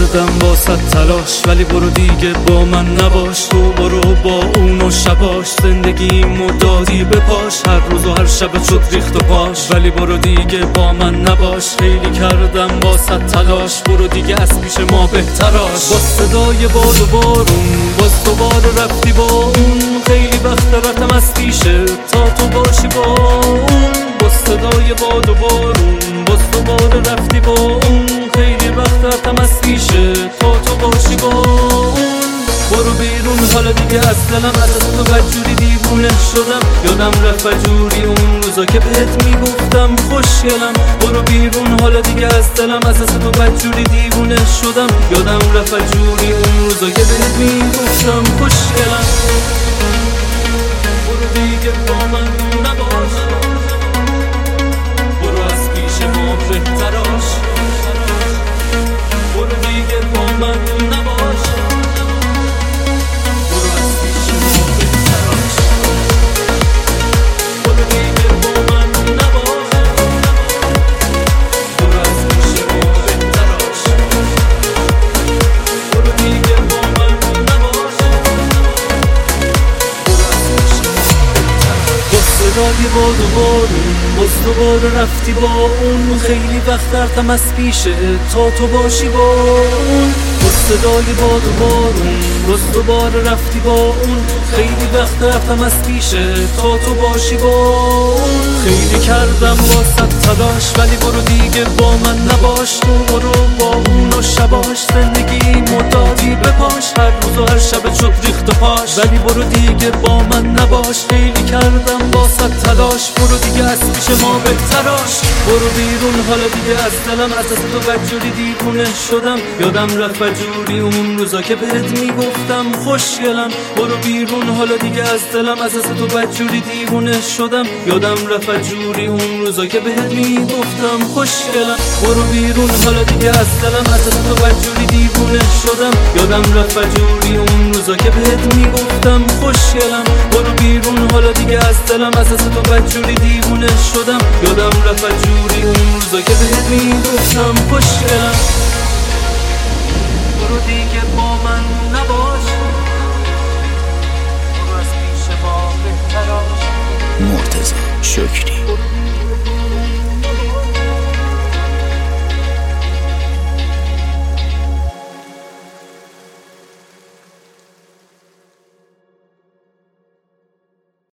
کردم واسه تلاش، ولی برو دیگه با من نباش. تو برو با اون و شباش، زندگیمو دادی به پاش. هر روز و هر شب شد ریخت و پاش، ولی برو دیگه با من نباش. خیلی کردم واسه تلاش، برو دیگه از پیش ما بهتراش. با صدای باد و بارون باز دوباره رفتی با اون. خیلی وقت رفتم از پیشه تا تو باشی با اون. با صدای باد و بارون باز دوباره رفتی با اون. خیلی وقت رفتم از پیشه تا تو باشی با اون. برو بیرون حالا دیگه از دلم، از تو بدجوری دیوونه شدم. یادم رفت بدجوری اون روزا که بهت میگفتم خوشگلم. برو بیرون حالا دیگه از دلم، از تو بدجوری دیوونه شدم. یادم رفت بدجوری اون روزا که بهت میگفتم خوشگلم. برو دیگه با من نباش، برو از پیش ما بهتراش. برو دیگه با من نباش، برو از پیش ما بهتراش. برو دیگه با من نباش، برو از پیش ما بهتراش. برو دیگه با من نباش، برو از پیش ما بهتراش. با صدای باد و بارون باز دوباره رفتی با اون. خیلی وقت رفتم از پیشه تا تو باشی با اون. با صدای باد و بارون باز دوباره رفتی با اون. خیلی وقت رفتم از پیشه تا تو باشی با اون. خیلی کردم واسه تلاش، ولی برو دیگه با من نباش. تو برو با اون و شباش، زندگیمو دادی به پاش. هر روز و هر شب شد ریخت و پاش، ولی برو دیگه با من نباش. خیلی کردم واسه تلاش، برو دیگه از پیش ما بهتراش. برو بیرون حالا دیگه از دلم، از تو بدجوری دیوونه شدم. یادم رفت بدجوری اون روزا که بهت میگفتم خوشگلم. برو بیرون حالا دیگه از دلم، از تو بدجوری دیوونه شدم. یادم رفت بدجوری اون روزا که بهت میگفتم خوشگلم. برو بیرون حالا دیگه از دلم، از تو بدجوری دیوونه شدم. یادم رفت بدجوری اون روزا که بهت میگفتم خوشگلم. برو بیرون حالا دیگه از دلم، از تو بدجوری دیوونه شدم. یادم رفت بدجوری اون روزا که بهت میگفتم خوشگلم. برو دیگه با من نباش، برو از پیش ما بهتراش. مرتضی شکری.